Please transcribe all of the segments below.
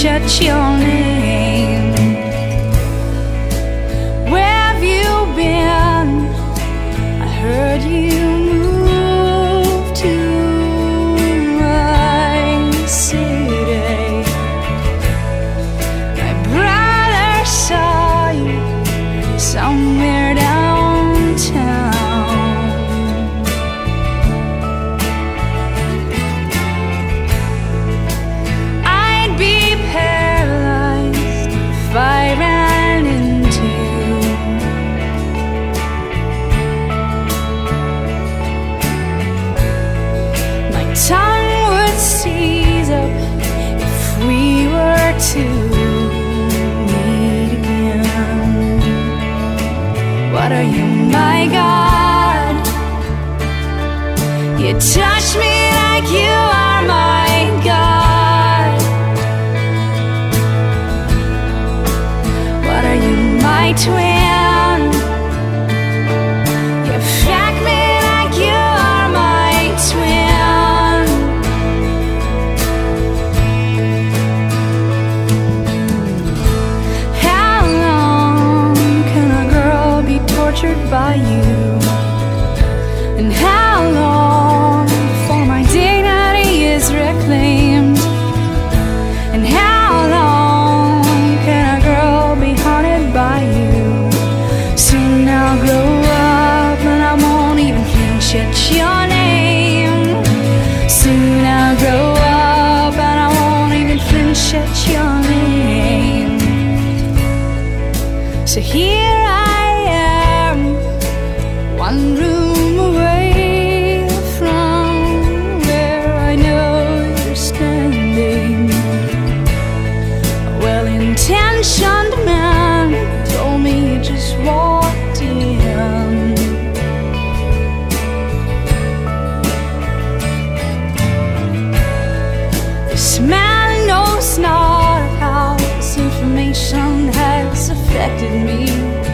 at your name. Where have you been? I heard you moved to my city. My brother saw you somewhere downtown. I'd be paralyzed if I ran into you. My tongue would seize up if we were to meet again. What are you, my God? You touch me like you are my God. What are you, my twin? You affect me like you are my twin. How long can a girl be tortured by you? And how long before my dignity is reclaimed? And how long can a girl be haunted by you? Soon I'll grow up and I won't even flinch at your name. Soon I'll grow up and I won't even flinch at your name. So here I am, one room away from where I know you're standing. A well-intentioned man told me you just walked in. This man knows not how this information has affected me.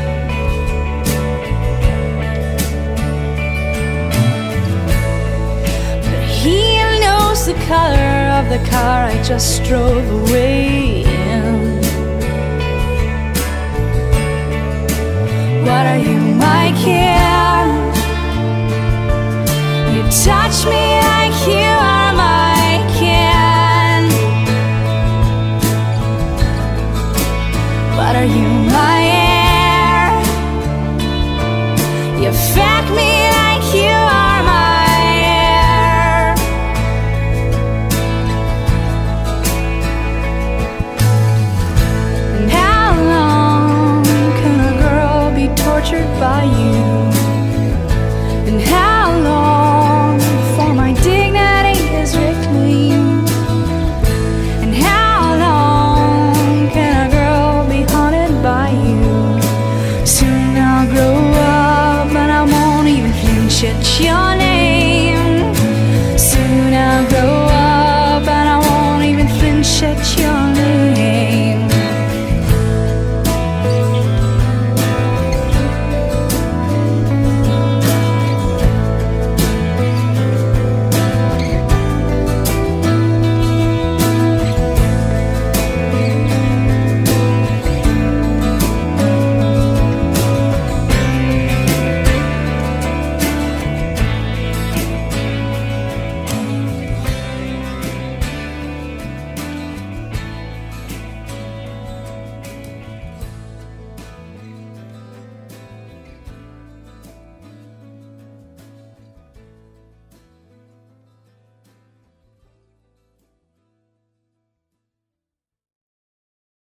But he knows the color of the car I just drove away in. What are you, my kid? You touch me